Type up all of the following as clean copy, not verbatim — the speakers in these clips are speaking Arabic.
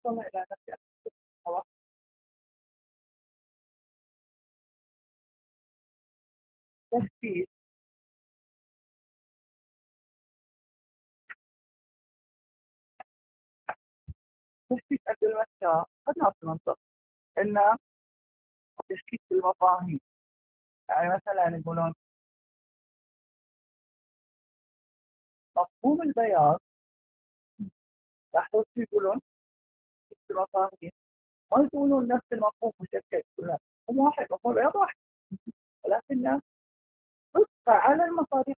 وصلنا إلى نفس المستوى. تثبيت عند المساء خدنا في المنطق إن تشكيك المفاهيم. يعني مثلا يقولون مفهوم البياض، راح يقولون تشكيك المفاهيم، ما يقولون نفس المفهوم مشكل، لا هم واحد، مفهوم البياض واحد، ولكنه طبق على المصادر.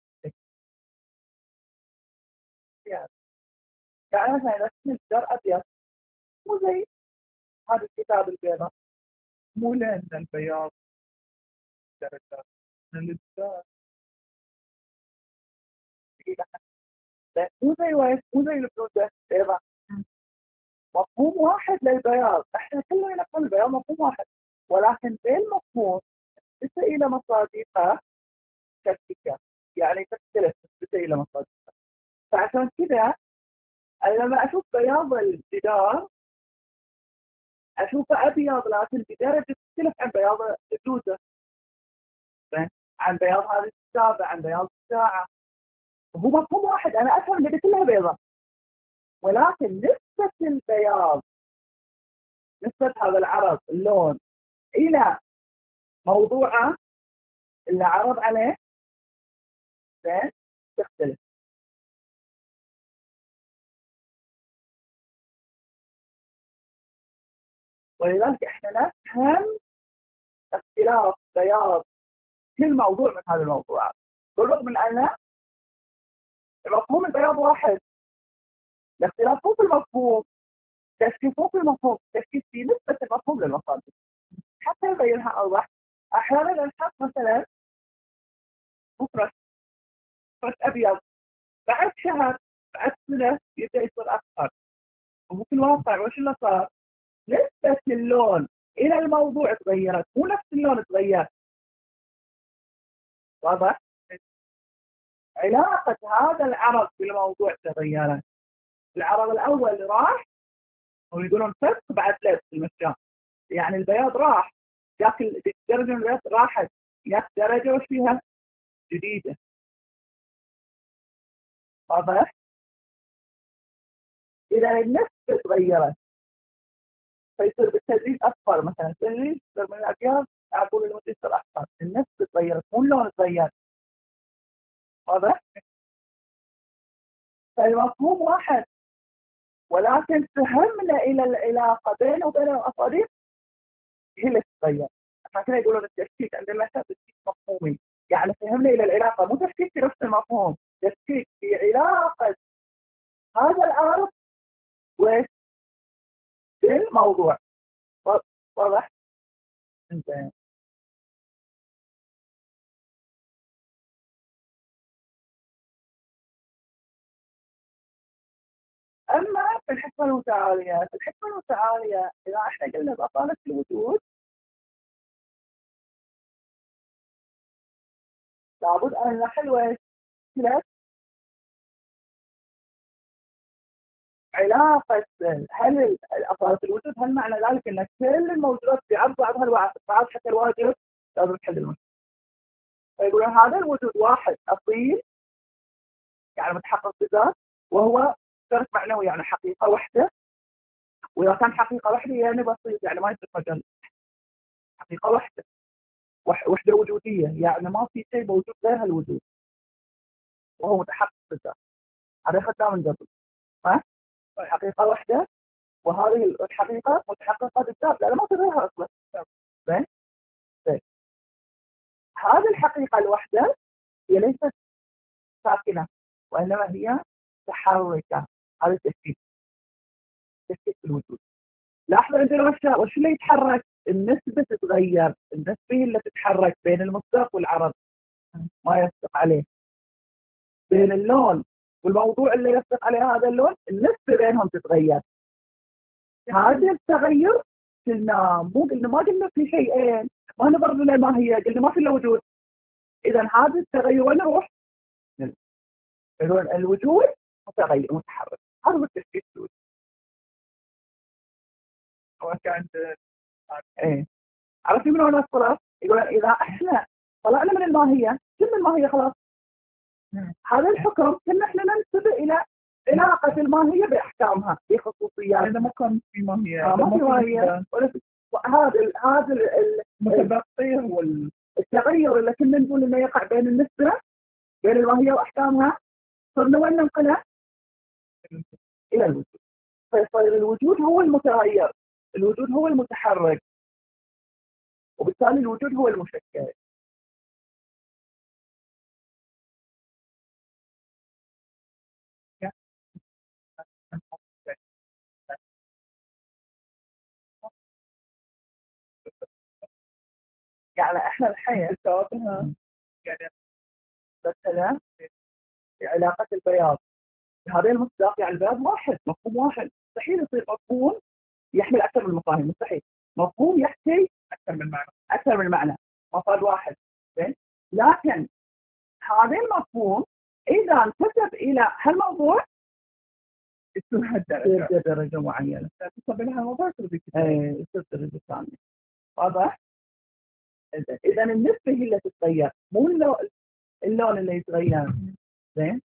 يعني مثلا إذا كنت جار أبيض مو زي هذا الكتاب البيضاء، مو لأن البياض درجات من الإبداع مو زي وين، مو زي البلوزة بيضاء، مفهوم واحد للبياض، احنا كلنا نفهم البياض مفهوم واحد، ولكن بين المفهوم نسبة إلى مصادقها تكتيكا، يعني تختلف نسبة إلى مصادقها. فعشان كذا أنا لما أشوف بياض الجدار أشوفه أبيض، لكن بدرجة تختلف عن بياض البلوزة، عن بياض هذه الكتابة، عن بياض الساعة. هو مفهوم واحد، أنا أفهم إن كلها بيضاء، ولكن نسبة البياض، نسبة هذا العرض اللون إلى موضوعه اللي عرض عليه تختلف. ولذلك احنا نفهم اختلاف بياض كل موضوع من هذا الموضوع، بالرغم من أن مفهوم البياض واحد، الاختلاف مو في المفهوم، تشكيك مو في المفهوم، تشكيك في نسبة المفهوم للمصادر. حتى يبينها أوضح، أحيانا نحط مثلا مفرد أبيض، بعد شهر بعد سنة يبدأ يصير أصفر، وفي الواقع وش اللي صار؟ نسبة اللون إلى الموضوع تغيرت، مو نفس اللون تغير. واضح؟ علاقة هذا العرض بالموضوع تغيرت. العرض الأول راح، ويقولون فرق بعد لبس المشجان، يعني البياض راح، جاك الدرجة من البياض راحت، جاك درجة وش فيها؟ جديدة. واضح؟ إذا النسبة تغيرت فيصير بالتدريج أصفر، مثلا التدريج من الأبيض أقول المدة يصير أصفر، النسبة تغيرت مو اللون تغير. واضح؟ فالمفهوم واحد، ولكن فهمنا إلى العلاقة بينه وبين الأصابع هي اللي تتغير. عشان كذا يقولون التشكيك عند المثل تشكيك مفهومي، يعني فهمنا إلى العلاقة، مو تشكيك في نفس المفهوم، تشكيك في علاقة هذا العرض والموضوع. واضح؟ انت أما في الحكمة المتعالية، في الحكمة المتعالية إذا احنا قلنا بأصالة الوجود لابد أن نحل مشكلة علاقة هل أصالة الوجود، هل معنى ذلك أن كل الموجودات في عرض بعضها البعض حتى الواجب لازم تحل المشكلة. فيقولون هذا الوجود واحد أصيل، يعني متحقق بذات، وهو شرط معنوي يعني حقيقة واحدة، وإذا كان حقيقة واحدة يعني بسيط، يعني ما يصير مجال، حقيقة واحدة، وحدة وجودية، يعني ما في شيء موجود غير الوجود وهو متحقق بالذات. هذا أخذناه من قبل، ها؟ حقيقة واحدة، وهذه الحقيقة متحققة بالذات، لا ما في غيرها أصلا. زين؟ زين. هذه الحقيقة الواحدة هي ليست ساكنة، وإنما هي متحركة. هذا التشكيك، تشكيك في الوجود. لاحظ عندنا وش اللي يتحرك؟ النسبة تتغير، النسبة هي اللي تتحرك بين المصداق والعرض، ما يصدق عليه، بين اللون والموضوع اللي يصدق عليه هذا اللون، النسبة بينهم تتغير. هذا التغير قلنا ما قلنا في شيئين، ما نظر لنا ما هي، قلنا ما في الا وجود. اذا هذا التغير وين يروح؟ الوجود متغير متحرك، هذا هو التشكيك. وكان ايه عرفتي من وين الصرف؟ يقول اذا احنا طلعنا من الماهيه، كل الماهيه خلاص. هذا الحكم كنا احنا ننتبه الى علاقه الماهيه باحكامها بخصوصيات. اذا ما كان في ماهيه ما في ماهيه هذا المتبقي هو التغير اللي كنا نقول انه يقع بين النسبه بين الماهيه واحكامها، صرنا وين ننقله؟ الى الوجود. فيصير الوجود هو المتغير، الوجود هو المتحرك، وبالتالي الوجود هو المشكل. يعني احنا الحين سوابها يعني مثلا في علاقة البياض، هذين المصداق يعني البياض واحد، مفهوم واحد، مستحيل يصير مفهوم يحمل أكثر من مفاهيم، مستحيل. مفهوم يحكي أكثر من معنى، مفاد واحد. زين، لكن هذا المفهوم إذا انتسب إلى هالموضوع يصير درجة معينة، تصب لها موضوع يصير درجة ثانية. واضح؟ إذا النسبة هي اللي تتغير، مو اللون اللي يتغير. زين،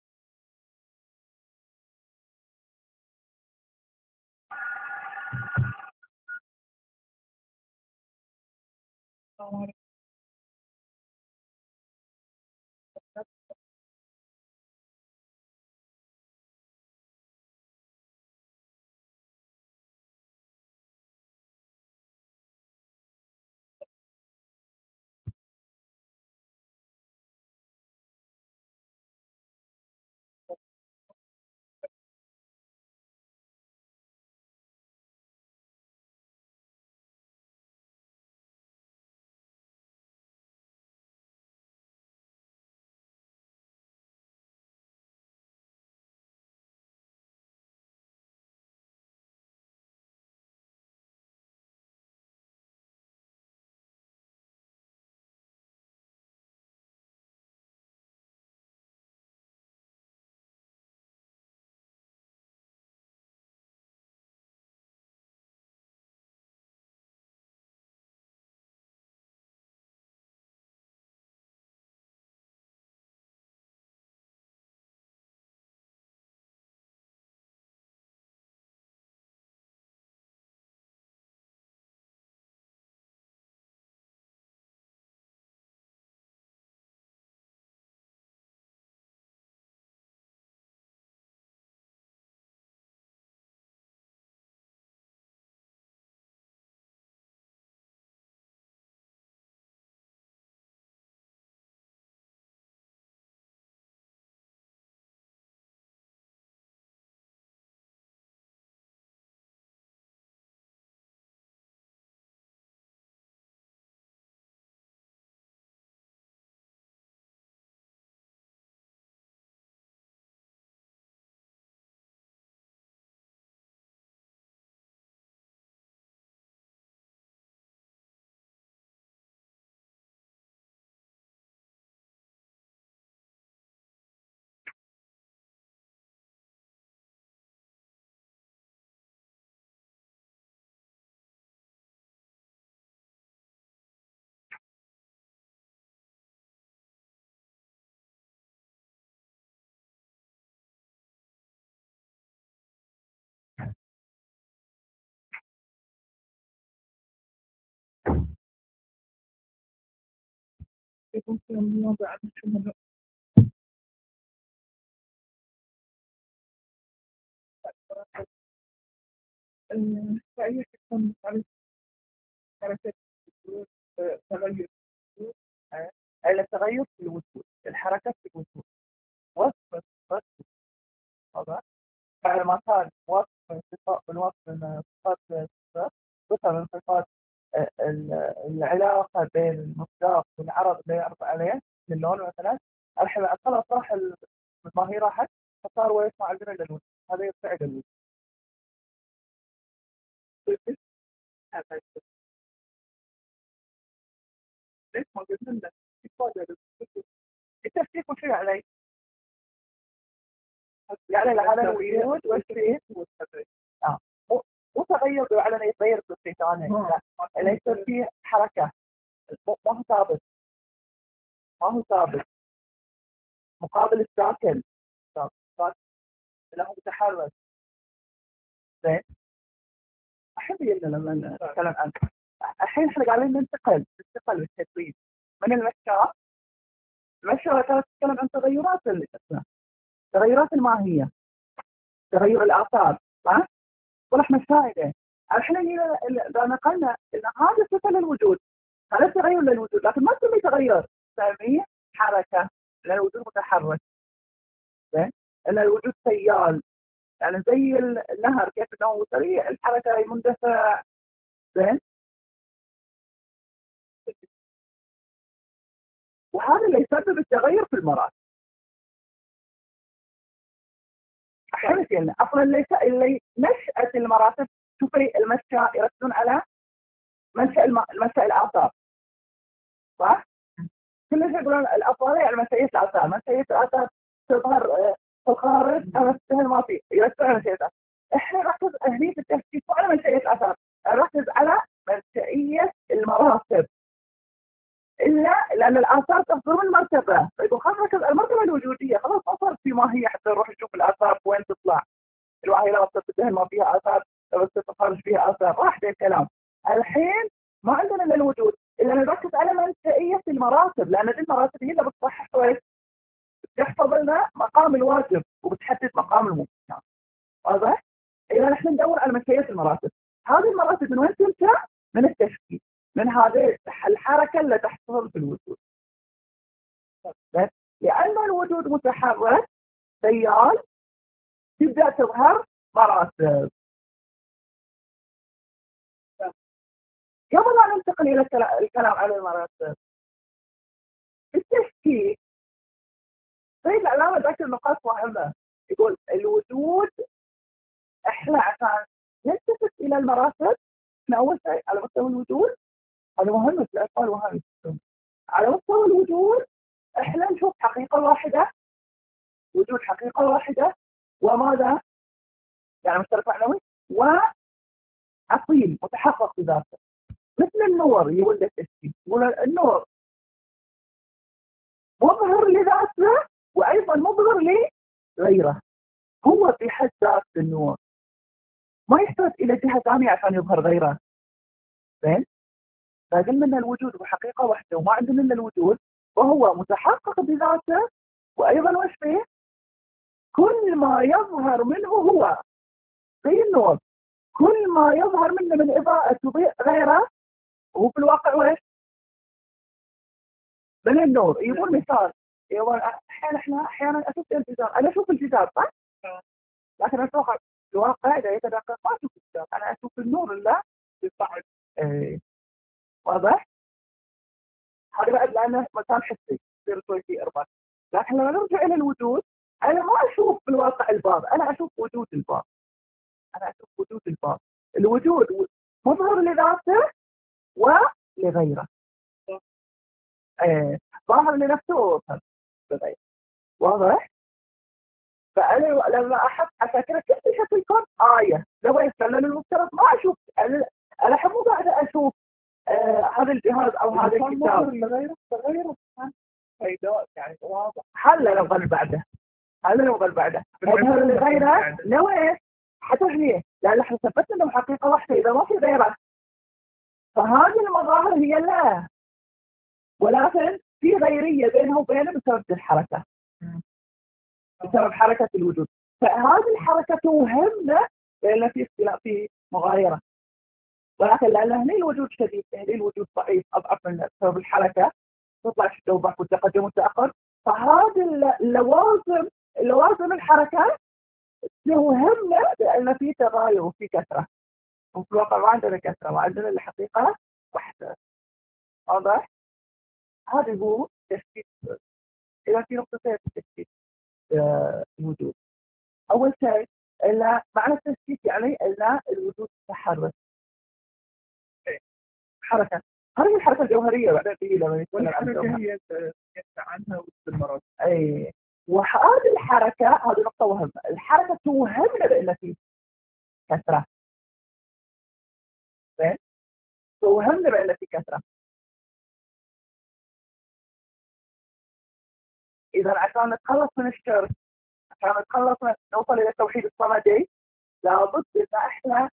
يكون في الموضوع فهي تكون على حركة الوجود، تغير الوجود، التغير في الوجود، الحركة في الوجود، وصف وصف. هذا على ما كان وصف من صفات صفات صفة من صفات العلاقة بين المصداق والعرض اللي يعرض عليه من اللون مثلا. الحين خلاص راح الماهي راحت، فصار هو يسمع عندنا للوجود، هذا يبتعد الوجود. ليش ما قلنا لك التفكيك وش علي؟ يعني على الوجود والشيء والتدريج. مو تغير بمعنى انه يتغير بشيء ثاني، لا، انه يصير فيه حركه، ما هو ثابت، ما هو ثابت، مقابل الساكن، ساكن له متحرك. زين، احب لما نتكلم عن الحين احنا قاعدين ننتقل بالتدريج من المشاة. المشاة كانت تتكلم عن تغيرات الماهية، تغير الآثار، صح؟ ولا احنا فائدة. الحين إذا نقلنا ان هذا صفة للوجود، هذا تغير للوجود، لكن ما تسميه تغير، تسميه حركة، لأن الوجود متحرك. زين، ان الوجود سيال، يعني زي النهر كيف انه سريع الحركة مندفع. زين، وهذا اللي يسبب التغير في المراتب. حلو لنا اصلا اللي نشأة المراتب، شوفي المنشأ يركزون على منشأ الآثار، صح؟ كلهم يقولون الأفضل يعني منشأية الآثار، منشأية الآثار تظهر في الخارج أو السهل ما في، يركزون على منشأية الآثار. احنا نركز هني في التفكير على منشأية الآثار، نركز على منشأية المراتب، إلا لأن الآثار تصدر من مرتبة، فيقول خلاص نركز على المرتبة الوجودية، خلاص ما صار في ماهية حتى نروح نشوف الآثار وين تطلع. الواحد لما تتهم ما فيها آثار، لما تتخرج فيها آثار، راح ده الكلام. الحين ما عندنا إلا الوجود، إلا نركز على منشأية المراتب، لأن دي المراتب هي اللي بتصحح بتحفظ لنا مقام الواجب وبتحدد مقام الممكن. واضح؟ إذا نحن ندور على منشأية المراتب، هذه المراتب من وين تنشأ؟ من التشكيل، من هذه الحركة اللي تحصل في الوجود. لأن الوجود متحرك سيال، تبدأ تظهر مراتب. قبل أن ننتقل إلى الكلام عن المراتب، التشكيل زي العلامة ذكر نقاط مهمة. يقول الوجود، احنا عشان نلتفت إلى المراتب، احنا أول شيء على مستوى الوجود، هذا مهم في الأطفال وهذا على مستوى الوجود احنا نشوف حقيقة واحدة، وجود حقيقة واحدة، وماذا؟ يعني مشترك معنوي وأصيل متحقق بذاته، مثل النور يولد التشكيل. يقول النور مظهر لذاته وأيضا مظهر لغيره، هو في حد ذات النور، ما يحتاج إلى جهة ثانية عشان يظهر غيره. فين؟ فقلنا أن الوجود هو حقيقة واحدة، وما عندنا إلا الوجود، وهو متحقق بذاته، وأيضا وش فيه؟ كل ما يظهر منه هو زي النور، كل ما يظهر منه من إضاءة تضيء غيره هو في الواقع وش؟ من النور. يقول مثال، يقول أحيانا أشوف الجدار، أنا أشوف الجدار صح؟ لكن أتوقع الواقع إذا يتدقق ما أشوف الجدار، أنا أشوف النور اللي يصعد. واضح؟ هذا بعد لأنه مكان حسي يصير شوي فيه إرباط. لكن لما نرجع إلى الوجود، أنا ما أشوف في الواقع الباب، أنا أشوف وجود الباب، أنا أشوف وجود الباب. الوجود مظهر لذاته ولغيره، ظاهر لنفسه وظهر لغيره. واضح؟ فأنا لما أحب أفكر كيف شكل الكون آية لو يستعمل المفترض ما أشوف، أنا أحب قاعدة أشوف هذا الجهاز أو هذا الكتاب لغيره فيداء، يعني واضح. هل لو غير بعده، أظهر لغيره لوين حتى هي، لأن احنا ثبتنا إنه حقيقة واحدة إذا ما في غيره، فهذه المظاهر هي لا، ولكن في غيرية بينها وبينه بسبب الحركة، بسبب حركة الوجود. فهذه الحركة توهمنا لأن في اختلاف، في مغايرة، ولكن لأن هنا الوجود شديد، هنا الوجود ضعيف أضعف من بسبب الحركة، تطلع التوضح والتقدم والتأخر. فهذه اللوازم الحركة توهمنا بأن في تغاير وفي كثرة، وفي الواقع ما عندنا كثرة، وعندنا الحقيقة واحدة. واضح؟ هذا هو تشكيل. إذا في نقطتين في تشكيل الوجود، أول شيء إلا معنى التشكيك يعني إلا الوجود تحرك، حركة، هذه الحركة الجوهرية بعدين تيجي لما نتكلم عن الجوهرية عنها واستمرارات. أي، وهذه الحركة، هذه نقطة مهمة، الحركة توهمنا بأن في كثرة، زين، وهمنا بأن في كثرة. إذا عشان نتخلص من الشرك، عشان نتخلص نوصل إلى التوحيد الصمدي، لابد إن احنا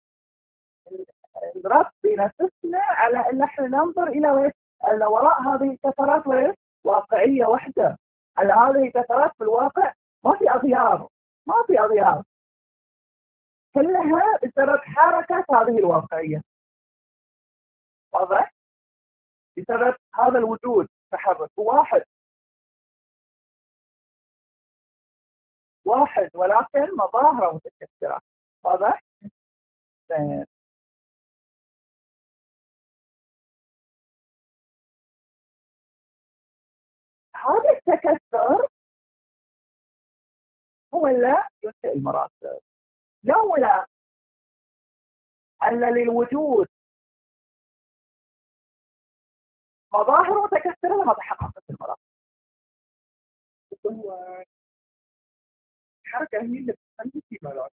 نربي نفسنا على ان احنا ننظر الى وين، ان وراء هذه الكثرات وين واقعيه واحده، ان هذه الكثرات في الواقع ما في اغيار، ما في اغيار، كلها بسبب حركه هذه الواقعيه. واضح؟ بسبب هذا الوجود تحرك واحد ولكن مظاهره متكثره. واضح؟ هذا التكثر هو اللي ينشئ المراتب. لولا أن للوجود مظاهر متكثرة لما تحققت المراتب. هو الحركة هي اللي بتخلي في مراتب.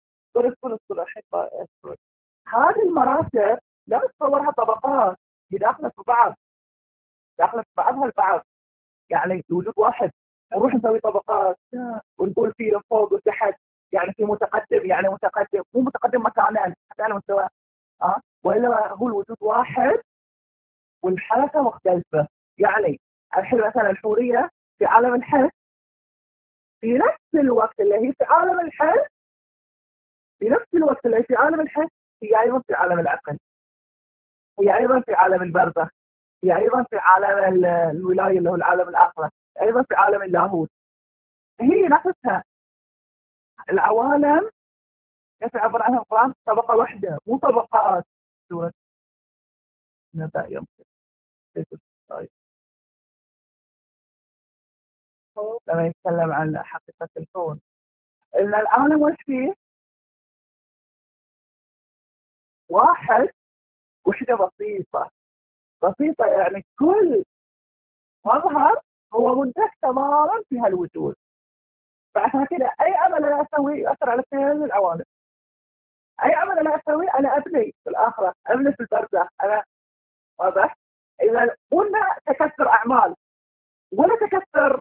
هذه المراتب لا نتصورها طبقات، هي داخلة في بعض، داخلة في بعضها البعض. يعني وجود واحد نروح نسوي طبقات ونقول في فوق وتحت، يعني في متقدم، يعني متقدم مو متقدم مكانا حتى على مستوى والا هو الوجود واحد والحركه مختلفه. يعني الحين مثلا الحوريه في عالم الحس في نفس الوقت اللي هي في عالم الحس، في نفس الوقت اللي في عالم الحس هي ايضا في عالم العقل، هي ايضا في عالم البرزخ، هي ايضا في عالم الولايه اللي هو العالم الاخره، ايضا في عالم اللاهوت. هي نفسها العوالم كيف عبر عنها القرآن طبقة واحدة مو طبقات. سورة نبأ يوم لما يتكلم عن حقيقة الكون، إن العالم وش فيه؟ واحد، وحدة بسيطة، بسيطة يعني كل مظهر هو منتج تماما في هالوجود. فعشان كده أي عمل أنا أسويه يؤثر على كل العوالم. أي عمل أنا أسويه أنا أبني في الآخرة، أبني في البرزخ أنا. واضح؟ إذا قلنا تكثر أعمال ولا تكثر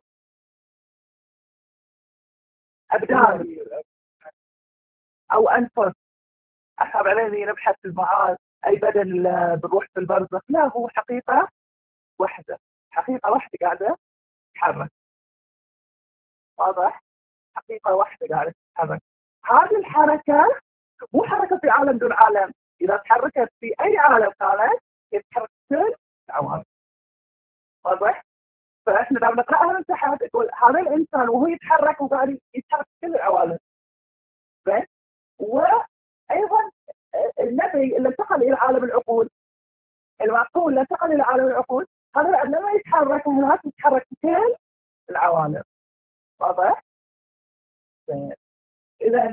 أبدان أو أنفس أصعب علينا نبحث في المعاد أي بدل بنروح في البرزخ، لا هو حقيقة واحدة، حقيقة واحدة قاعدة تتحرك. واضح؟ حقيقة واحدة قاعدة تتحرك. هذه الحركة مو حركة في عالم دون عالم، إذا تحركت في أي عالم كانت يتحرك كل العوالم. واضح؟ فإحنا لما نقرأها من تحت تقول هذا الإنسان وهو يتحرك وقاعد يتحرك كل العوالم. بس وأيضا النبي اللي انتقل إلى عالم العقول، المعقول اللي انتقل إلى عالم العقول، هذا لما يتحرك هناك يتحرك كل العوالم. واضح؟ إذا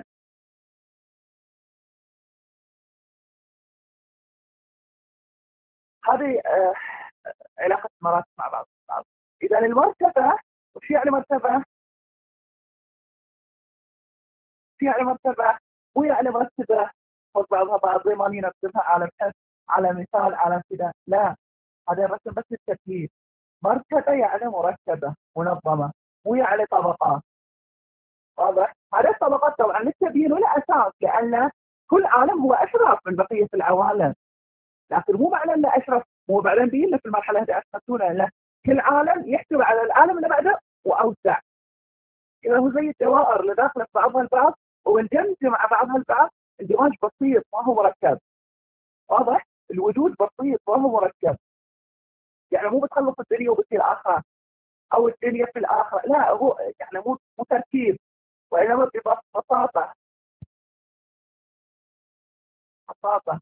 هذه علاقة مراتب مع بعض. إذا المرتبة وش يعني مرتبة؟ وش يعني مرتبة؟ مو يعني مرتبة فوق بعضها بعض زي ما نرتبها على حس، على مثال، على كذا، لا، هذا الرسم بس التكليف. مرتبة يعني مرتبة منظمة، مو يعني طبقات. واضح؟ هذه الطبقات طبعا للتبيين ولا أساس، لأن كل عالم هو أشرف من بقية العوالم، لكن مو معنى أنه أشرف مو بعدين بينا في المرحلة هذه أشرفتونا، لا، كل عالم يحتوي على العالم اللي بعده وأوسع. إذا هو زي الدوائر اللي داخله في بعضها البعض وندمج مع بعضها البعض اندماج بسيط ما هو مركب. واضح؟ الوجود بسيط ما هو مركب، يعني مو بتخلص الدنيا وبتصير آخرة أو الدنيا في الآخرة، لا، هو يعني مو تركيب، وإنما ببساطة، بساطة.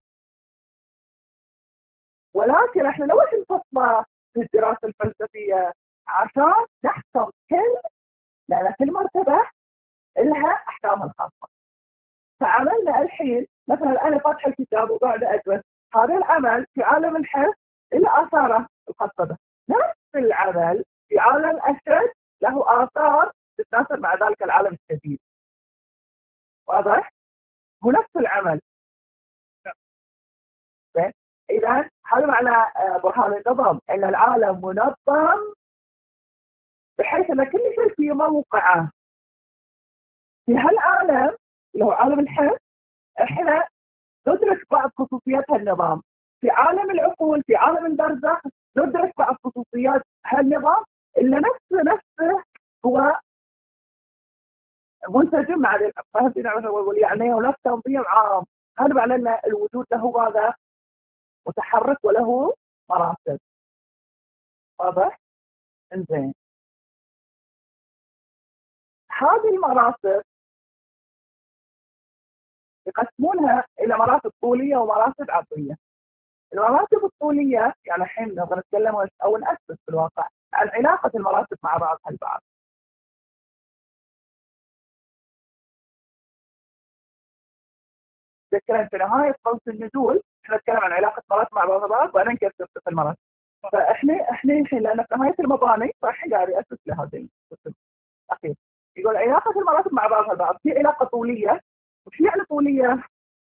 ولكن احنا لو نفصلها في الدراسة الفلسفية عشان نحكم لأن كل مرتبة لها أحكامها الخاصة. فعملنا الحين مثلا أنا فاتح الكتاب وقاعد أدرس هذا العمل في عالم الحس إلا آثاره الخاصة به، نفس العمل في عالم الشد له آثار تتناسب مع ذلك العالم الشديد. واضح؟ هو نفس العمل. إذا هذا معنى برهان النظم، أن العالم منظم بحيث أن كل شيء في موقعه. في هالعالم اللي هو عالم الحس احنا ندرك بعض خصوصيات هالنظام. في عالم العقول، في عالم البرزخ، ندرك بعض خصوصيات هالنظام اللي نفسه هو منسجم مع يعني هناك تنظيم عام. هذا معناه ان الوجود له ماذا؟ متحرك وله مراتب. واضح؟ انزين، هذه المراتب يقسمونها الى مراتب طوليه ومراتب عرضيه. المراتب الطوليه يعني الحين نبغى نتكلم او نأسس في الواقع عن علاقه المراتب مع بعضها البعض. تذكرين في نهايه قوس النزول احنا نتكلم عن علاقه مراتب مع بعضها البعض وبعدين كيف تصف المراتب. فاحنا الحين لان في نهايه المباني راح قاعد يأسس لهذه القسم الاخير. يقول علاقه المراتب مع بعضها البعض في علاقه طوليه. وش يعني طوليه؟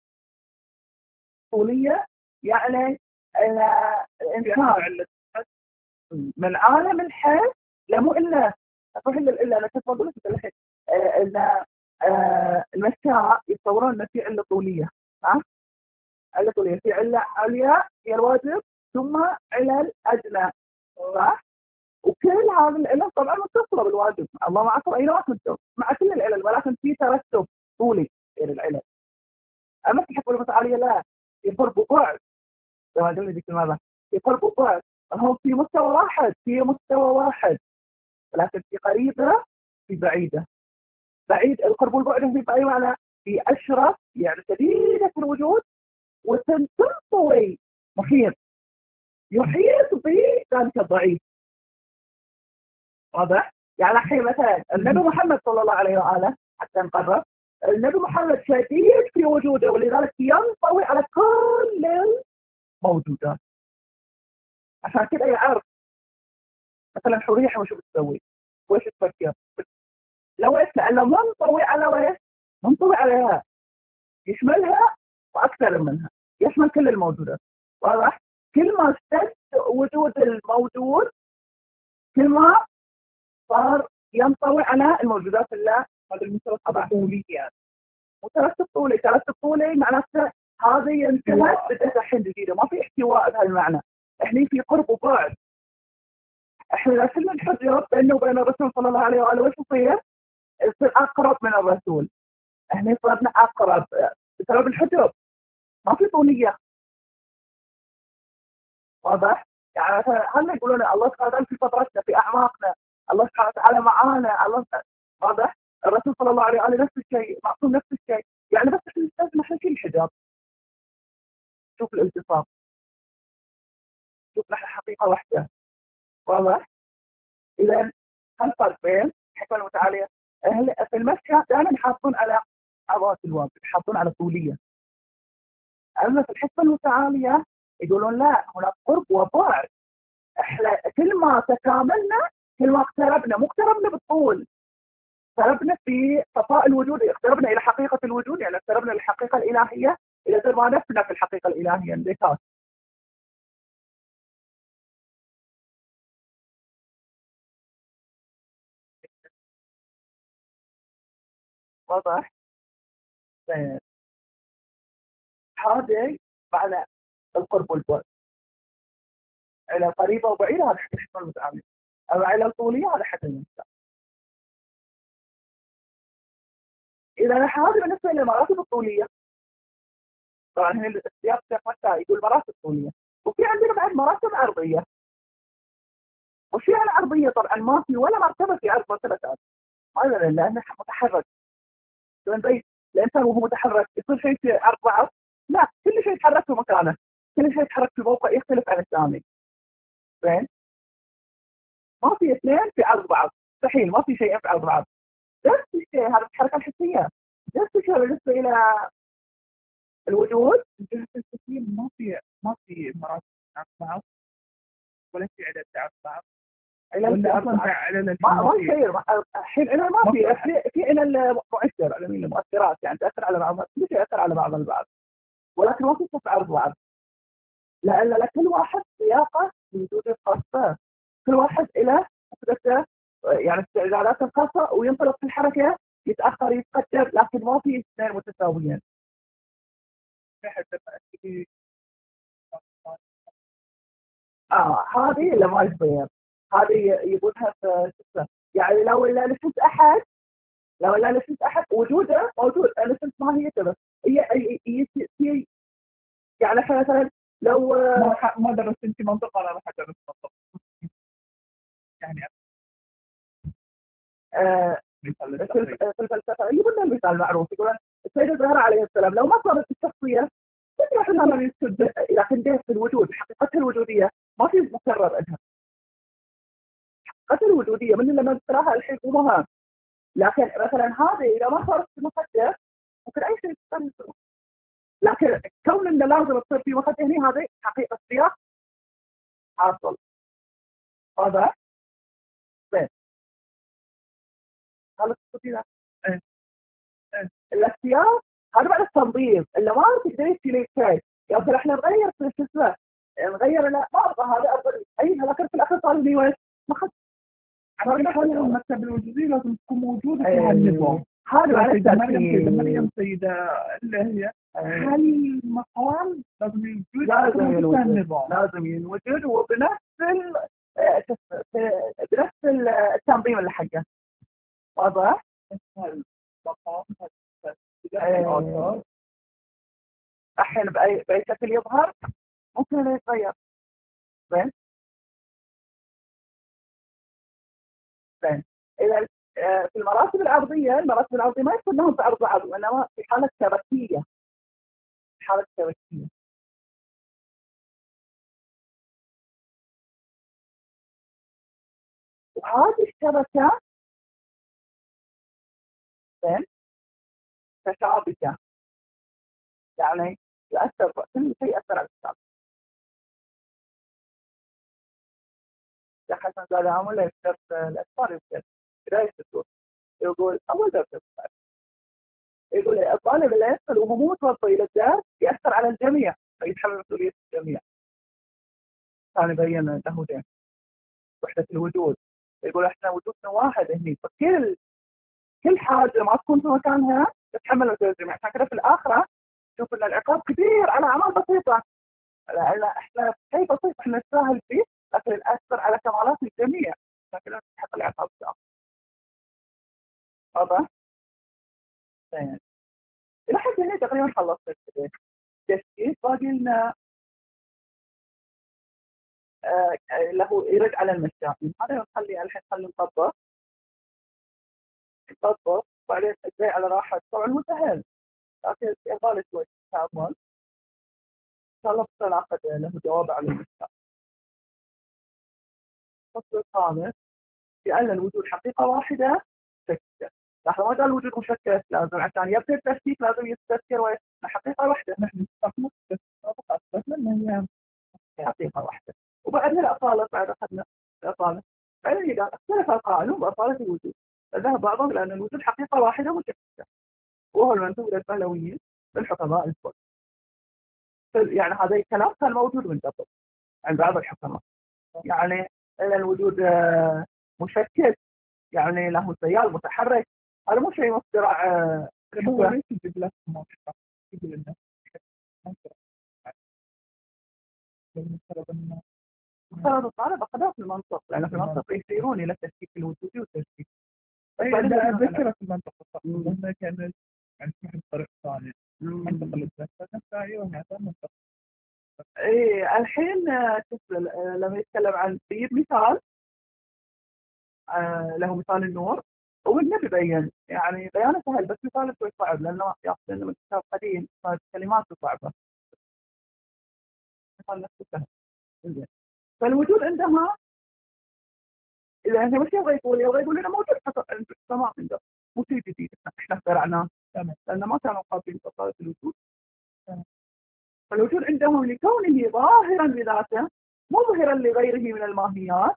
طوليه يعني الانسان من عالم الحس، لا مو الا صح الا انا كنت بقول لك الحين ان المشاعر يتصورون ان في عله طوليه. ها؟ عله طوليه، في عله عليا هي الواجب ثم علل ادنى. صح؟ وكل هذه العلل طبعا متصله بالواجب، الله معكم اينما كنتم مع كل العلل، ولكن في ترتب طولي بين العلل. اما في حكم المتعاليه لا، في قرب بعد كما قلنا ذيك المره، في قرب بعد هم في مستوى واحد، في مستوى واحد، ولكن في قريبه في بعيده. بعيد القرب والبعد في باي معنى؟ في اشرف يعني شديده الوجود، وتنطوي محيط يحيط بذلك الضعيف. واضح؟ يعني الحين مثلا النبي محمد صلى الله عليه واله حتى نقرب، النبي محمد شديد في وجوده ولذلك ينطوي على كل الموجودات. عشان كذا يعرف مثلا حرية وشو بتسوي وش تفكر. لو ايش لانه منطوي على وين؟ منطوي عليها، يشملها واكثر منها، يشمل كل الموجودات. واضح؟ كل ما اشتد وجود الموجود كل ما صار ينطوي على الموجودات اللي هذا المترتب الطولي. يعني مترتب طولي، ترتب طولي معناته هذه انتهت بدأت الحين جديده، ما في احتواء بهالمعنى. احنا في قرب وبعد. احنا لا كنا نحجر بينه وبين الرسول صلى الله عليه واله وش يصير؟ يصير اقرب من الرسول. احنا صرنا اقرب بسبب الحجر، ما في طوليه. واضح؟ يعني مثلا هم يقولون الله سبحانه وتعالى في فترتنا في اعماقنا، الله سبحانه وتعالى معانا، الله واضح؟ الرسول صلى الله عليه واله نفس الشيء، معصوم نفس الشيء، يعني بس احنا لازم احنا نشيل الحجاب. شوف الالتصاق، شوف نحن حقيقه واحده. واضح؟ اذا الفرق بين الحكمه المتعاليه في المشي دائما يحافظون على عضلات الواجب، يحافظون على طوليه. اما في الحكمه المتعاليه يقولون لا، هناك قرب وبعد. احنا كل ما تكاملنا كل ما اقتربنا، مو اقتربنا بالطول، اقتربنا في صفاء الوجود، اقتربنا الى حقيقه الوجود، يعني اقتربنا للحقيقه الالهيه الى ما نفنا في الحقيقه الالهيه. انبساط. واضح؟ هذا معنى القرب والبعد. الى قريبه وبعيده هذا حق الحكمه المتعامله، اما الى الطوليه هذا حق الانسان. اذا هذه بالنسبه للمراتب الطوليه. طبعا هنا السياق حتى يقول مراتب طوليه، وفي عندنا بعد مراتب عرضيه. وش يعني عرضيه؟ طبعا ما في ولا مرتبه في عرض مرتبه ثانيه، هذا لانه متحرك. زي الانسان وهو متحرك يصير شيء في عرض بعض؟ لا، كل شيء يتحرك في مكانه، كل شيء يتحرك في موقع يختلف عن الثاني. زين؟ ما في اثنين في عرض بعض، مستحيل، ما في شيء في عرض بعض. نفس الشيء هذا الحركه الحسيه، نفس الشيء بالنسبه الى الوجود. الجهه الحسيه ما في مراتب عرض بعض ولا في عدد عرض بعض. ولا اصلا على ما يصير الحين انا ما في انا المؤثر على المؤثرات، يعني تاثر على بعضها، كل شيء ياثر على بعض البعض، ولكن ما في صف عرض بعض. لأن لكل واحد سياقه الوجود الخاصة، كل واحد له نسبته يعني استعداداته الخاصة، وينطلق في الحركة يتأخر يتقدم، لكن ما في اثنين متساويين. هذه اللي ما يصير، هذه يبونها في يعني لو لا نفس أحد، لو لا نفس أحد وجوده موجود، نفس ما هي كذا، هي يعني احنا مثلا لو ما درست انت منطقه، انا راح ادرس منطقه يعني في الفلسفه يقولون المثال معروف، يقولون السيده الزهراء عليه السلام لو ما صارت الشخصيه تطلع لنا لكن ده في الوجود حقيقتها الوجوديه ما في مكرر عنها، حقيقتها الوجوديه من لما نقراها الحين مهم، لكن مثلا هذه اذا ما صارت في مخده ممكن اي شيء يصير، لكن كون انه لازم تصير في مخده هنا هذه حقيقه السياق حاصل. هذا بس هذا الصوتي الاختيار هذا بعد التنظيم اللي ما تقدري تشيلين شيء، يعني احنا نغير في شو اسمه، نغير لا ما ابغى هذا افضل اي هذا في الاخر صار لي وين ما اخذ على المكتب الوجودي لازم تكون موجوده في هالنظام. هذا على الترتيب. مريم سيده اللي هي هالمقام لازم يوجد النظام، لازم ينوجد وبنفس بنفس التنظيم اللي حقه واضح. الحين بأي شكل يظهر ممكن يتغير. زين إذا في المراتب العرضية ما يكون لهم في عرض بعض، وإنما في حالة شبكية، وهذه الشبكة زين تشابكة، يعني يؤثر كل شيء يأثر على الشبكة. حسن قال عامل له درس الأطفال يمكن بداية الدروس، يقول أول درس يقول الطالب اللي يدخل وهو مو متوضئ إلى الدرس يأثر على الجميع فيتحمل مسؤولية الجميع. كان يبين له ده وحدة الوجود، يقول احنا وجودنا واحد هني، كل حاجة ما تكون في مكانها تتحمل مسؤولية الجميع. عشان كذا في الآخرة شوف ان العقاب كبير على أعمال بسيطة، لأن احنا شيء بسيط احنا نستاهل فيه لكن نأثر على كمالات الجميع، عشان كذا نستحق العقاب ده. واضح؟ إلى حد هنا تقريبا خلصت التسجيل، باقي لنا له يرد على المشاكل. هذا نخلي الحين نطبق بعدين ازاي على راحة. طبعا مو سهل لكن يبغى شوي تعمل ان شاء الله بتصير ناخذ له جواب على المشاكل. الفصل الخامس لأن الوجود حقيقة واحدة مشكلة. لاحظوا ما قال الوجود مشكل، لازم عشان يبدأ التفكيك لازم يستذكر حقيقة واحدة. نحن نستخدم هي حقيقة واحدة. وبعدها الأصالة، بعد أخذنا الأصالة، بعدين إذا اختلف القائلون بأصالة الوجود فذهب بعضهم لأن الوجود حقيقة واحدة مشكلة، وهو المنسوب للبهلويين بالحكماء الكل. يعني هذا الكلام كان موجود من قبل عند بعض الحكماء، يعني أن الوجود مشكل يعني له سيال متحرك، هذا مو شيء مخترع. هو ليش يجيب لك موقف يقول لنا افترض الطالب أخذها في المنطق، لأن في المنطق يسيرون إلى التشكيك الوجودي والتشكيك. أذكر في المنطقة لما كان يعني في طريق ثاني منطقة للدراسة أيوة هذا منطقة. إيه الحين لما يتكلم عن مثال له مثال النور، والنبي بين يعني بيانه سهل بس مثاله شوي صعب لأنه يأخذ من كتاب قديم كلماته صعبة، مثال نفسه سهل. فالوجود عندما إذا أنت مش يبغى يقول لنا موجود تمام عنده مو شيء جديد احنا اخترعناه لأن ما كانوا قابلين بصالة الوجود. فالوجود عندهم لكونه ظاهرا بذاته مظهرا لغيره من الماهيات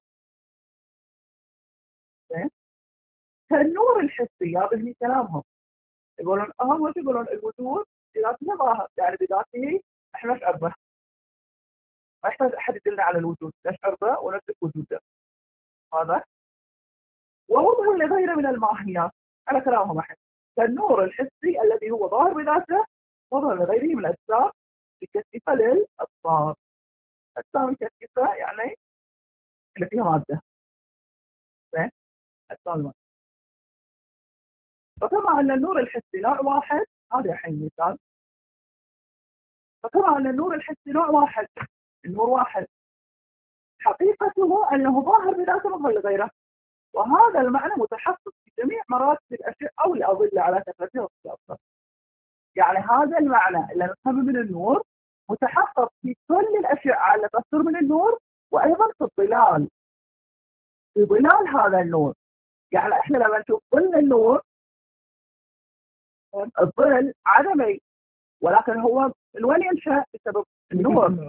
كالنور الحسي. هذا كلامهم، يقولون يقولون الوجود بذاته ظاهر، يعني بذاته احنا نشعر به ما يحتاج أحد يدلنا على الوجود، نشعر به وندرك وجوده. هذا ووضع لغيره من الماهيات على كلامهم أحد، كالنور الحسي الذي هو ظاهر بذاته وضع لغيره من الأجسام مكثفة للأبصار. أجسام مكثفة يعني اللي فيها مادة، زين، أجسام المادة. فكما أن النور الحسي نوع واحد، هذا الحين مثال، فكما أن النور الحسي نوع واحد، النور واحد، حقيقته أنه ظاهر بذاته مظهر لغيره، وهذا المعنى متحقق في جميع مراتب الأشياء أو الأضلة على كثرتها واختلافها. يعني هذا المعنى اللي نفهمه من النور متحقق في كل الأشياء التي تصدر من النور، وأيضا في الظلال، في ظلال هذا النور. يعني إحنا لما نشوف ظل النور، الظل عدمي، ولكن هو من وين ينشأ؟ بسبب النور.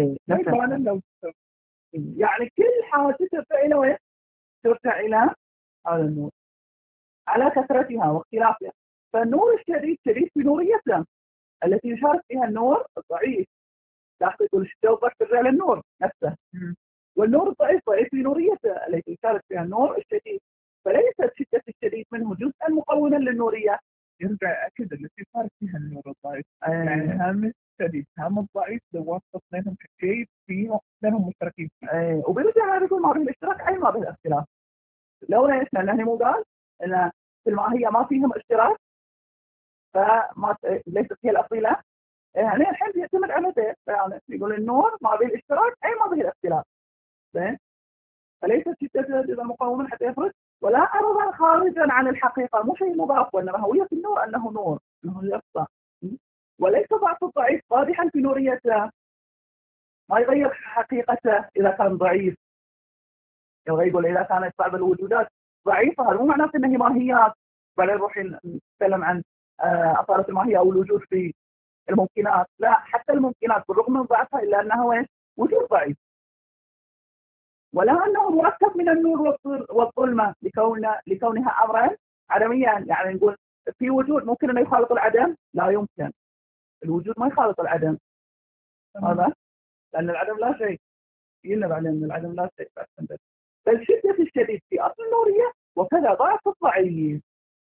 يعني كل حاجة ترجع إلى وين؟ ترجع إلى هذا النور على كثرتها واختلافها. فالنور الشديد شديد في نوريته التي يشارك فيها النور الضعيف، لا تقول الشجاع ترجع للنور نفسه، والنور الضعيف ضعيف في نوريته التي يشارك فيها النور الشديد، فليست شدة الشديد منه جزءا مقوما للنورية. يرجع أكيد التي يشارك فيها النور الضعيف، يعني هام الشديد هام الضعيف لواسطة بينهم شيء فيه بينهم مشتركين فيه. وبرجع هذا يكون ما بين الاشتراك أي ما بين الاختلاف. لو نحن نحن مو قال إن في الماهية ما فيهم اشتراك فما ليست هي الأصيلة. يعني الحين يعتمد على ذلك، يعني يقول النور ما بين الاشتراك أي ما بين الاختلاف، زين، فليست شدة إذا مقاومة حتى يخرج، ولا أرضا خارجا عن الحقيقة، مو شيء مضاف، وإنما هوية النور أنه نور، أنه يقطع، وليس ضعف الضعيف قادحا في نوريته، ما يغير حقيقته إذا كان ضعيف. يقول إذا كانت بعض الوجودات ضعيفة، هذا مو معناته أنها ماهيات. بعدين نروح نتكلم عن أصالة الماهية أو الوجود في الممكنات، لا، حتى الممكنات بالرغم من ضعفها إلا أنها وجود ضعيف، ولا أنه مركب من النور والظلمة لكونها أمرا عدميا. يعني نقول في وجود ممكن أن يخالط العدم، لا يمكن، الوجود ما يخالط العدم، هذا لأن العدم لا شيء، قلنا بعدين أن العدم لا شيء، بل شدة الشديد في أصل النورية وكذا ضعف الضعيف.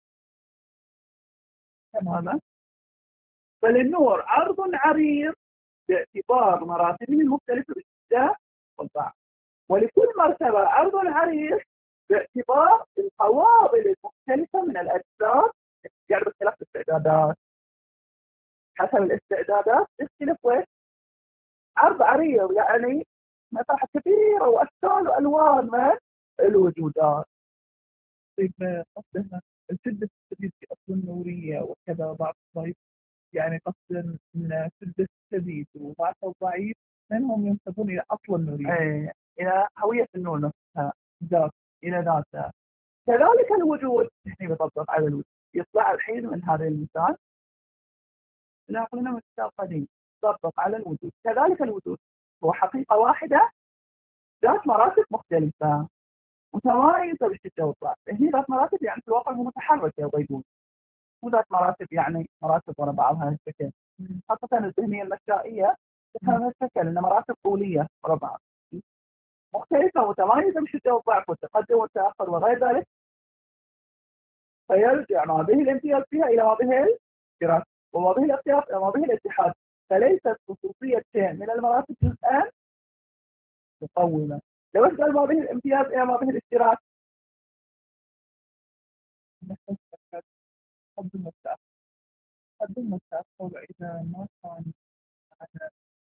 هذا فللنور عرض عريض باعتبار مراتبه المختلفة بالشدة والضعف، ولكل مرتبة عرض عريض باعتبار القوابل المختلفة من الأجسام، يعني باختلاف الاستعدادات، حسب الاستعدادات تختلف وين؟ عرض عريض يعني مساحة كبيرة وأشكال وألوان من الوجودات. طيب قصدنا الشدة الشديد في أصل النورية وكذا ضعف الضعيف، يعني قصدا أن شدة الشديد وضعف الضعيف منهم ينسبون إلى أصل النورية، إلى هوية النور نفسها، ذات، إلى ذاتها. كذلك الوجود يعني بطبق على الوجود، يطلع الحين من هذا المثال ناقلنا من كتاب قديم تطبق على الوجود. كذلك الوجود هو حقيقة واحدة ذات مراتب مختلفة متمايزة بالشدة والضعف. هي ذات مراتب يعني في الواقع هو متحركة يقولون، مو ذات مراتب يعني مراتب ورا بعضها الشكل، خاصة الذهنية المشائية تفهم الشكل إن مراتب طولية ورا بعض مختلفة متمايزة بالشدة والضعف والتقدم والتأخر وغير ذلك، فيرجع ما به الامتياز فيها إلى ما به الاشتراك، وما به الاختلاف إلى ما به الاتحاد. فليست خصوصية شيء من المراتب جزءا مقومة. لو قال ما به الامتياز إلى ما به الاشتراك قد المتأخر إذا ما كان على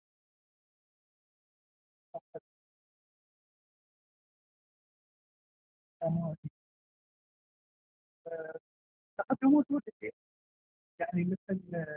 تماضي تقدم وجود شيء، يعني مثل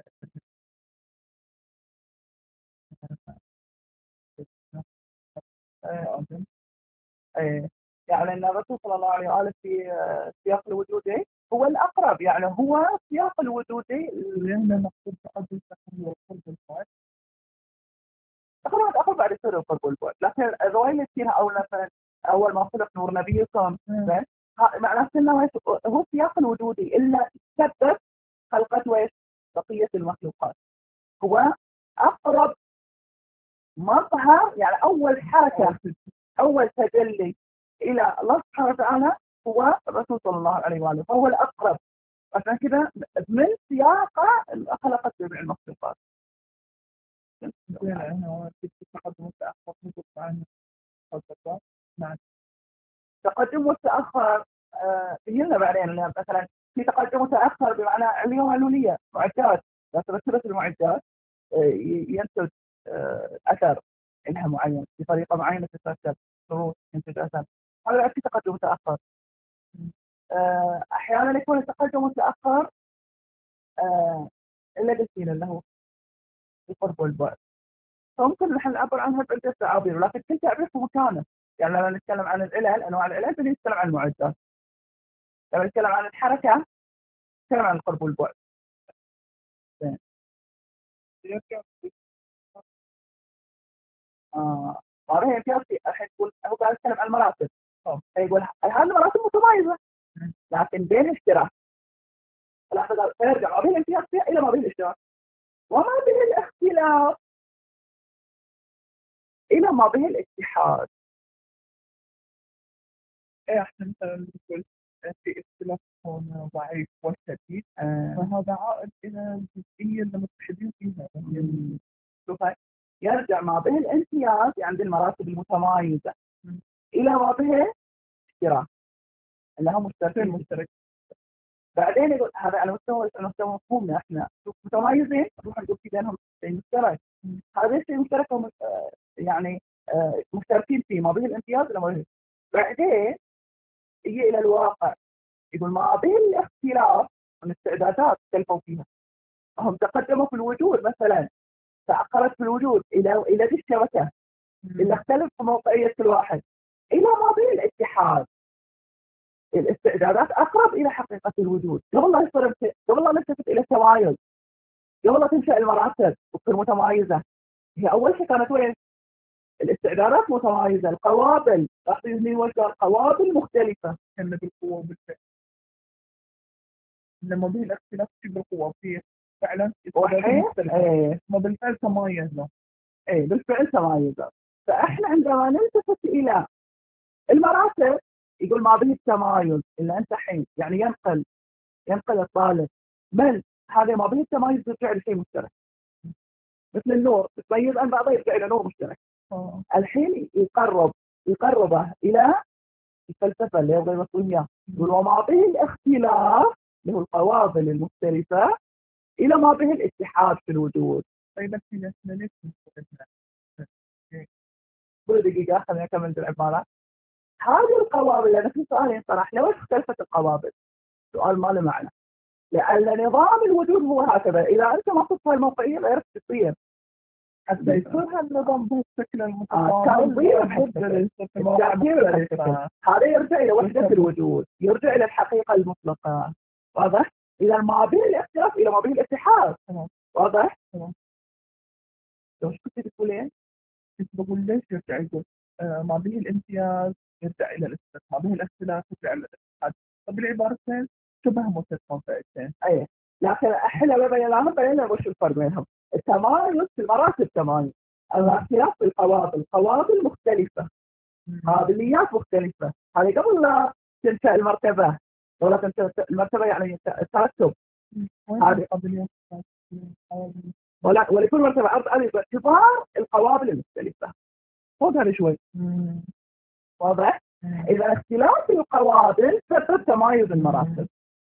يعني أن الرسول صلى الله عليه وآله في سياق الوجودي هو الأقرب، يعني هو سياق الوجودي لأن مقصود تقدم التحري والقرب والبعد. تقريبا أقرب بعد يصير القرب والبعد، لكن الرواية فيها أو مثلا أول ما خلق نور نبيكم معناه أنه هو سياق الوجودي إلا سبب خلقت بقية المخلوقات، هو أقرب مظهر يعني أول حركة أول تجلي إلى الله سبحانه وتعالى هو الرسول صلى الله عليه وآله، فهو الأقرب. عشان كذا من سياقه خلقت جميع المخلوقات. أنا في تقدم متأخر نقول عن الخطوات مع تقدم متأخر يجينا بعدين مثلا في تقدم متأخر بمعنى علية معلولية معدات، لا ترتبط المعدات ينتج أثر لها معين بطريقة معينة تترتب شروط ينتج أثر. هذا في تقدم متأخر. أحيانا يكون التقدم متأخر إلا قلتين اللي هو القرب والبعد، فممكن نحن نعبر عنها بعدة تعابير، ولكن كل تعبير في مكانه. يعني لما نتكلم عن العلل أنواع العلل بنتكلم عن المعدات، لما نتكلم عن الحركة نتكلم عن القرب والبعد. هذا في الحين يقول هو قاعد يتكلم عن المراتب، يقول هذه المراتب متمايزة لكن بين اشتراك. لاحظ فيرجع ما بين الامتياز إلى ما بين الاشتراك، وما بين الاختلاف إلى ما بين الاتحاد. احنا مثلا نقول في اختلاف هون ضعيف وشديد، فهذا عائد الى الجزئيه اللي متحدين فيها. شوف يرجع ما به الامتياز عند المراتب المتمايزة إلى ما به اشتراك اللي هم مشترك. بعدين يقول هذا على مستوى مفهومنا احنا متمايزين، نروح نقول في بينهم شيء مشترك. هذا الشيء مشترك يعني مشتركين فيه ما به الامتياز إلى ما به. بعدين يجي إلى الواقع يقول ما به الاختلاف والاستعدادات اختلفوا فيها. هم تقدموا في الوجود مثلا، تأخرت في الوجود إلى ذي الشبكة اللي اختلف في موقعية كل واحد إلى ما بين الاتحاد. الاستعدادات أقرب إلى حقيقة الوجود قبل لا يصير، قبل لا نلتفت إلى التمايز، قبل لا تنشأ المراتب وتصير متمايزة. هي أول شيء كانت وين؟ الاستعدادات متمايزة، القوابل راح تجني وجه القوابل مختلفة. كنا بالقوة وبالفعل لما به الاختلاف في بالقوة فيه فعلا ما بالفعل تمايزنا. بالفعل تمايزات. فإحنا عندما نلتفت إلى المراتب يقول ما به التمايز إلا أنت حين يعني ينقل الطالب من هذا ما به التمايز يرجع لشيء مشترك، مثل النور تتميز عن بعضها يرجع إلى نور مشترك. الحين يقربه إلى الفلسفة اللي يبغى يوصل إياه، يقول وما به الاختلاف اللي هو القوابل المختلفة إلى ما به الاتحاد في الوجود. طيب احنا ليش كل دقيقة خلينا نكمل بالعبارة. هذه القوابل لأن في سؤال ينطرح لو اختلفت القوابل، سؤال ما له معنى، لأن نظام الوجود هو هكذا. إذا أنت ما تطفى الموقعية غير تصير حتى يصير هالنظام بهالشكل هذا يرجع إلى وحدة الوجود، يرجع إلى الحقيقة المطلقة. واضح؟ إذا ما بين الاختلاف إلى ما بين الاتحاد. واضح؟ وش كنت تقولين؟ كنت بقول ليش يرجع يقول ما به الامتياز يرجع إلى الاختلاف، ما به الاختلاف يرجع إلى الاتحاد. طب العبارتين شبه متفقين. أيه، لكن احنا بينا وش الفرق بينهم؟ التمايز في المراتب تمايز، الاختلاف في القوابل مختلفة، قابليات مختلفة. هذه قبل لا تنشأ المرتبة، ولا تنشأ المرتبة يعني الترتب. هذه قابليات ولكل مرتبة أرض باعتبار القوابل المختلفة. خذ هذا شوي. واضح؟ إذا اختلاف القوابل سبب تمايز المراتب.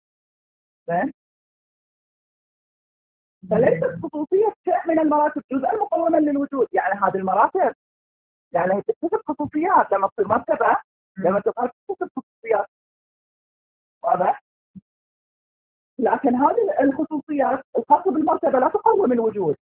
فليست خصوصية شيء من المراتب جزء مقوما للوجود. يعني هذه المراتب يعني تكتسب خصوصيات لما تصير مرتبة، لما تظهر تكتسب خصوصيات. واضح؟ لكن هذه الخصوصيات الخاصة بالمرتبة لا تقوم الوجود.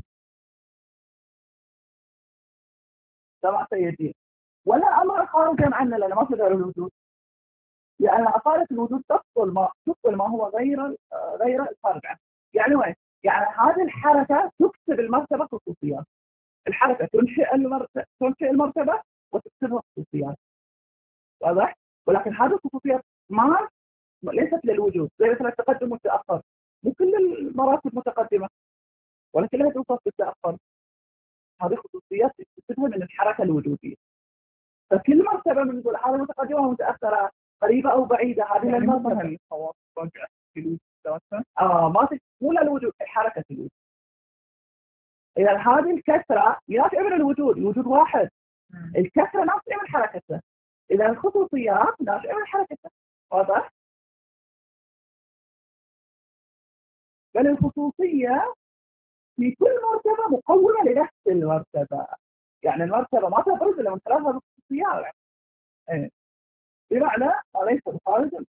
سمع سيدي، ولا أمر خارجا عنا لأن ما تظهر الوجود، لأن أصالة الوجود تفصل ما هو غير الخارج عنه. يعني وين؟ يعني هذه الحركة تكسب المرتبة خصوصيات. الحركة تنشئ المرتبة وتكسبها خصوصيات. واضح؟ ولكن هذه الخصوصيات ليست للوجود، زي مثلا التقدم والتأخر. مو كل المراتب متقدمة ولا كلها توصف بالتأخر. هذه خصوصية خصوصيات تفهم من الحركة الوجودية. فكل مرتبة بنقول هذه متقدمة ومتأخرة، قريبة أو بعيدة، هذه يعني المرتبة. الخواص رجعت في الوجود ذاته. مو للوجود، حركة الوجود. إذا هذه الكثرة ناشئة من الوجود واحد. الكثرة ناشئة من حركته. إذا الخصوصيات ناشئة من حركته. واضح؟ بل الخصوصية في كل مرتبة مقومة لنفس المرتبة. يعني المرتبة ما تبرز إلا من خلال هذه الخصوصيات. بمعنى ليس بخارج.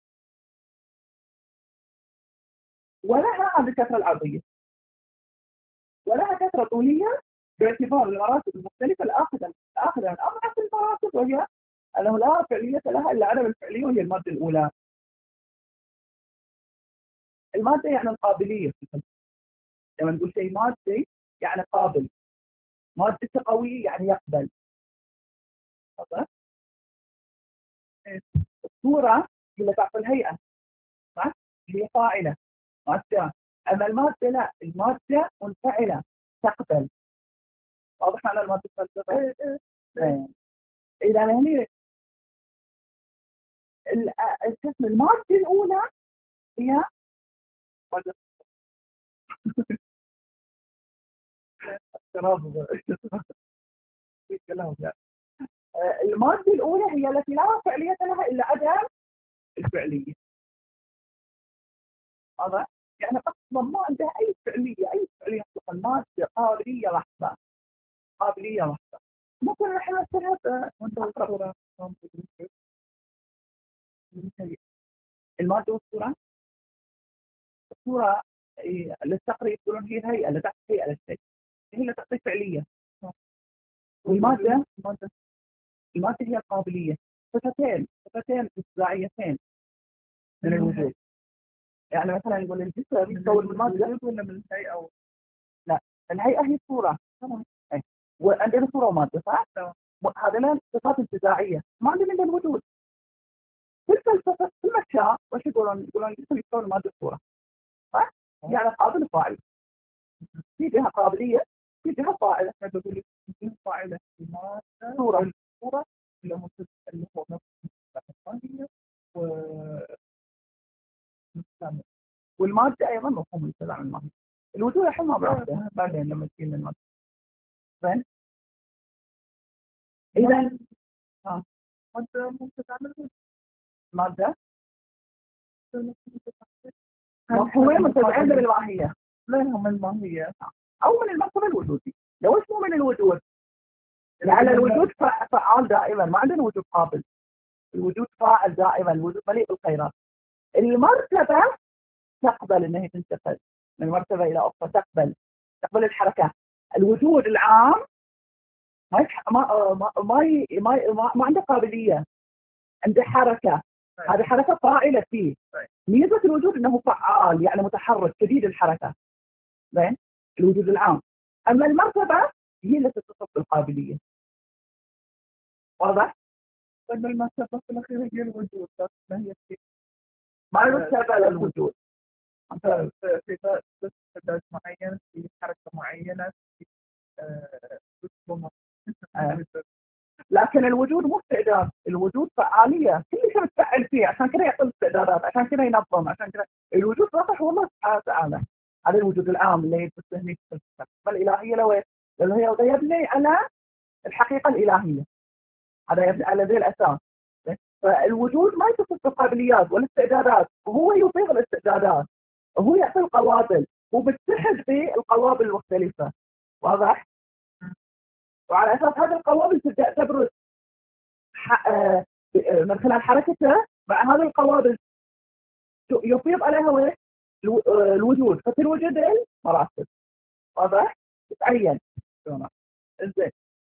ولها هذه الكثرة العرضية، ولها كثرة طولية باعتبار المراتب المختلفة الآخذة من أضعف المراتب، وهي أنه لا فعلية لها إلا عدم الفعلية، وهي المادة الأولى. المادة يعني القابلية. لما نقول شيء مادي يعني قابل، مادة قوية يعني يقبل. الصورة اللي تعطي الهيئة صح؟ هي فاعلة مادة. أما المادة لا، المادة منفعلة تقبل. واضح على المادة الفلسفة؟ إذا هني القسم المادة الأولى هي المادة الأولى هي التي لا فعلية لها إلا عدم الفعلية. هذا يعني أصلا ما عندها أي فعلية المادة قابلية محضة. ممكن نحن نسألها أقرب المادة والصورة. الصورة للتقريب يقولون هي الهيئة اللي تحت هيئة للشيء، هي اللي تعطي فعلية. والمادة هي القابلية. صفتين ابتداعيتين من الوجود. يعني مثلا نقول الجسر يتكون من المادة ولا من الهيئة أو لا؟ الهيئة هي الصورة. وعندنا صورة ومادة صح؟ هذا صفات ابتداعية ما عندنا من الوجود. في الفلسفة في المكشاف وش يقولون الجسر يتكون من مادة صورة صح؟ يعني قابل وفاعل. في جهة قابلية، في جهة فاعلة. تقول لي فاعلة المادة صورة اللي هو نفس الثانية والمادة أيضا مفهوم الكلام المادة. الوجود الحين ما بعرفه بعدين لما تجينا المادة. زين إذا مادة ممكن تعمل مادة مفهومين متبعين بالماهية. لهم الماهية أو من المرتبة الوجودي. لو اسمه من الوجود لعل الوجود فعال دائما، ما عندنا وجود قابل. الوجود فاعل دائما، الوجود مليء بالخيرات. المرتبة تقبل انها تنتقل من مرتبة الى اخرى، تقبل الحركة. الوجود العام ما عنده قابلية، عنده حركة. هذه حركة فاعلة فيه. ميزة الوجود انه فعال يعني متحرك شديد الحركة. زين الوجود العام. اما المرتبة هي التي تتصف بالقابلية. واضح؟ طيب المرتبة في الأخير هي الوجود، بس ما هي ما مرتبة للوجود. في استعداد معين، في حركة معينة، في لكن الوجود مو استعداد، الوجود فعالية. كل شيء متفعل فيه، عشان كذا يعطي استعدادات، عشان كذا ينظم، عشان كذا الوجود واضح والله سبحانه وتعالى. هذا الوجود العام اللي يتسمى الإلهية لو هي يبني على الحقيقة الإلهية. هذا يبني على ذي الأساس. فالوجود ما يتصف بالقابليات والاستعدادات، وهو يصيغ الاستعدادات، وهو يعطي القوابل، وبتحد في القوابل المختلفة. واضح؟ وعلى أساس هذه القوابل تبدأ تبرز من خلال حركته مع هذه القوابل يفيض عليها الوجود. ففي الوجود المراتب. واضح؟ تتعين. زين.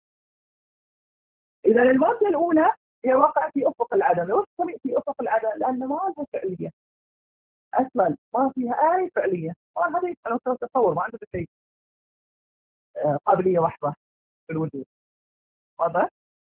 إذا المادة الأولى هي واقع في أفق العدم. لو تسمي في أفق العدم لأن ما لها فعلية أصلا، ما فيها أي فعلية. هذه أنا أتصور ما عنده شيء قابلية واحدة في الوجود. واضح؟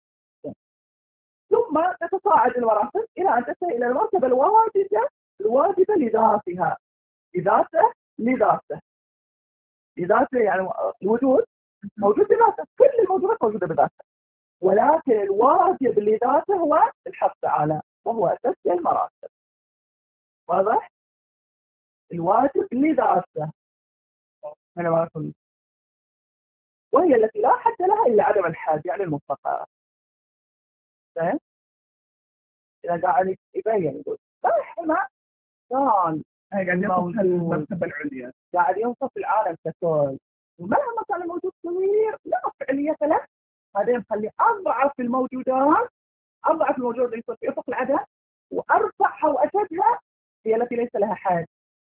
ثم تتصاعد المراتب إلى أن تنتهي إلى المرتبة الواجبة لذاتها. لذاته يعني الوجود موجود بذاته، كل الموجودات موجودة بذاته، ولكن الواجب لذاته هو الحق تعالى وهو أساس المراتب. واضح؟ الواجب لذاته أنا ما أقول، وهي التي لا حد لها إلا عدم الحاج يعني المطلقة. فاهم؟ إذا قاعد يبين يقول فإحنا كان قاعد يوصف المرتبة العليا، قاعد يوصف العالم ككل، ومهما كان الموجود صغير لا فعلية له، هذا نخلي أضعف الموجودات، أضعف الموجودات اللي يصير في أفق العدم، وأرفعها وأشدها هي التي ليس لها حد.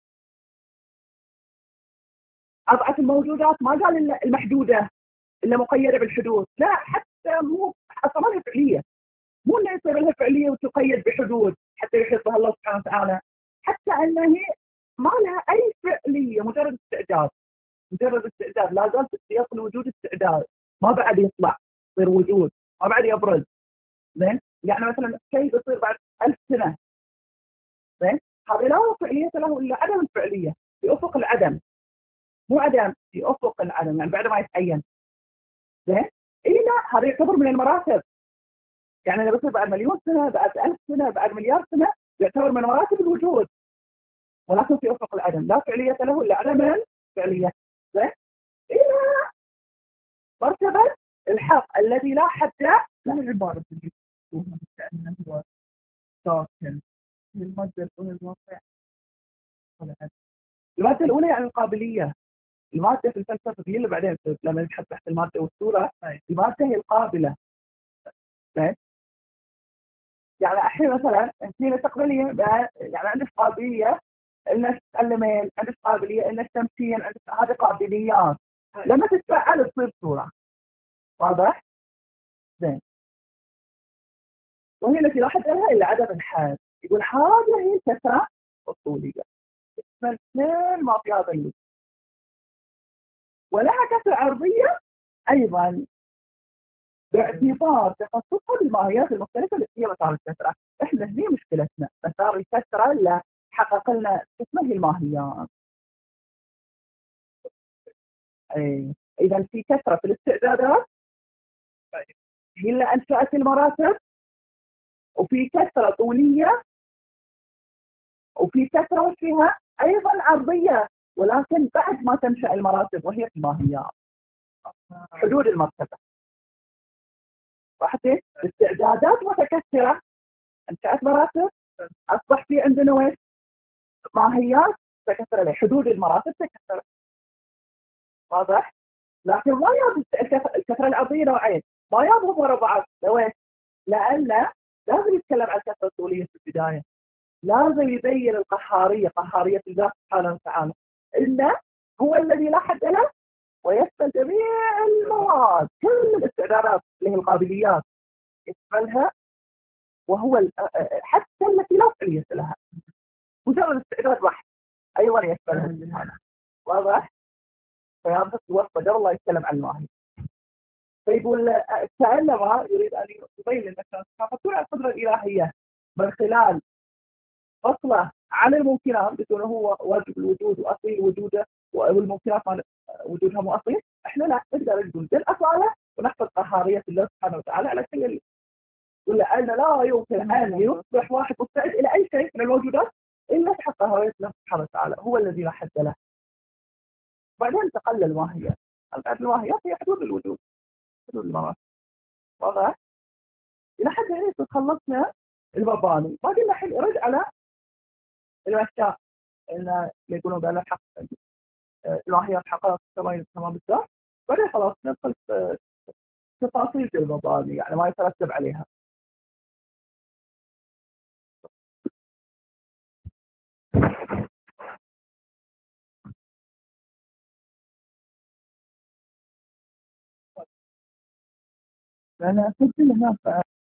أضعف الموجودات ما قال إلا المحدودة إلا مقيدة بالحدود، لا حتى مو أصلا لها فعلية، مو إنه يصير لها فعلية وتقيد بحدود حتى يحيط بها الله سبحانه وتعالى، حتى أنها هي ما لها أي فعلية، مجرد استعداد، مجرد استعداد، لا زال في سياق الوجود استعداد، ما بعد يطلع يصير وجود، ما بعد يبرز. زين، يعني مثلا شيء بيصير بعد 1000 سنة، زين، هذا لا فعلية له إلا عدم الفعلية في أفق العدم، مو عدم في أفق العدم يعني بعد ما يتعين. زين، إيه لا، هذا يعتبر من المراتب، يعني أنا بصير بعد مليون سنة، بعد 1000 سنة، بعد مليار سنة، يعتبر من مراتب الوجود، ولكن في أفق العدم لا فعلية له إلا عدم الفعلية. زين، إلى مرتبة الحق الذي لا حد له. من العبارة اللي يقولها كأنه هو ساكن من المادة الأولى الواقع ولا المادة الأولى يعني القابلية، المادة في الفلسفة هي اللي بعدين لما نبحث تحت المادة والصورة، المادة هي القابلة. يعني الحين مثلا انت تقبلين يعني عندك قابلية انك تتعلمين، عندك قابلية انك تمشين، عندك هذه قابليات لما تتفعل تصير صورة. واضح؟ زين، وهي التي لا حد لها الا عدم الحاد، يقول هذه هي الكثرة الطولية، اثنين ما في هذا اللي، ولها كثرة عرضية ايضا باعتبار تخصصها بالماهيات المختلفة اللي هي مسار الكثرة. احنا هي مشكلتنا مسار الكثرة اللي حقق لنا اسمه هي الماهيات. اذا في كثرة في الاستعدادات هي اللي انشأت المراتب، وفي كثرة طولية، وفي كثرة فيها ايضا عرضية، ولكن بعد ما تنشأ المراتب وهي في الماهيات حدود المرتبة. راحتين استعدادات متكثرة انشأت مراتب، اصبح في عندنا وين ماهيات تكثر عليه، حدود المراتب تكثر. واضح؟ لكن ما يضبط الكثرة العرضية نوعين، ما يضبط ورا بعض لوين؟ لأن لازم يتكلم عن الكثرة الطولية في البداية، لازم يبين القهارية، قهارية الله سبحانه وتعالى، إنه هو الذي لا حد له ويشمل جميع المواد، كل الاستعدادات اللي هي القابليات يشملها، وهو حتى التي لا فعلية لها، مجرد استعداد واحد أيضا يشملها سبحانه. واضح؟ فهذا وصف قدر الله يتكلم عن الماهي، فيقول كأنما يريد أن يبين لك فتكون القدرة الإلهية من خلال فصله عن الممكنات بأنه هو واجب الوجود وأصيل وجوده، والممكنات وجودها مو أصيل. إحنا لا نقدر نقول بالأصالة ونحفظ قهارية الله سبحانه وتعالى على كل، ولا أن لا يمكن أن يصبح واحد مستعد إلى أي شيء من الموجودات إلا تحت قهارية الله سبحانه وتعالى، هو الذي لا حد له. بعدين تقل الماهيات، الماهيات هي حدود الوجود، حدود المراتب. واضح؟ إلى حد هنا تخلصنا المباني، باقي لنا الحين رجع على الأشياء اللي يقولون بأن الحق الماهيات حقائق تبين تمام بالذات، بعدين خلاص ندخل في تفاصيل المباني يعني ما يترتب عليها. لأن أسجل هنا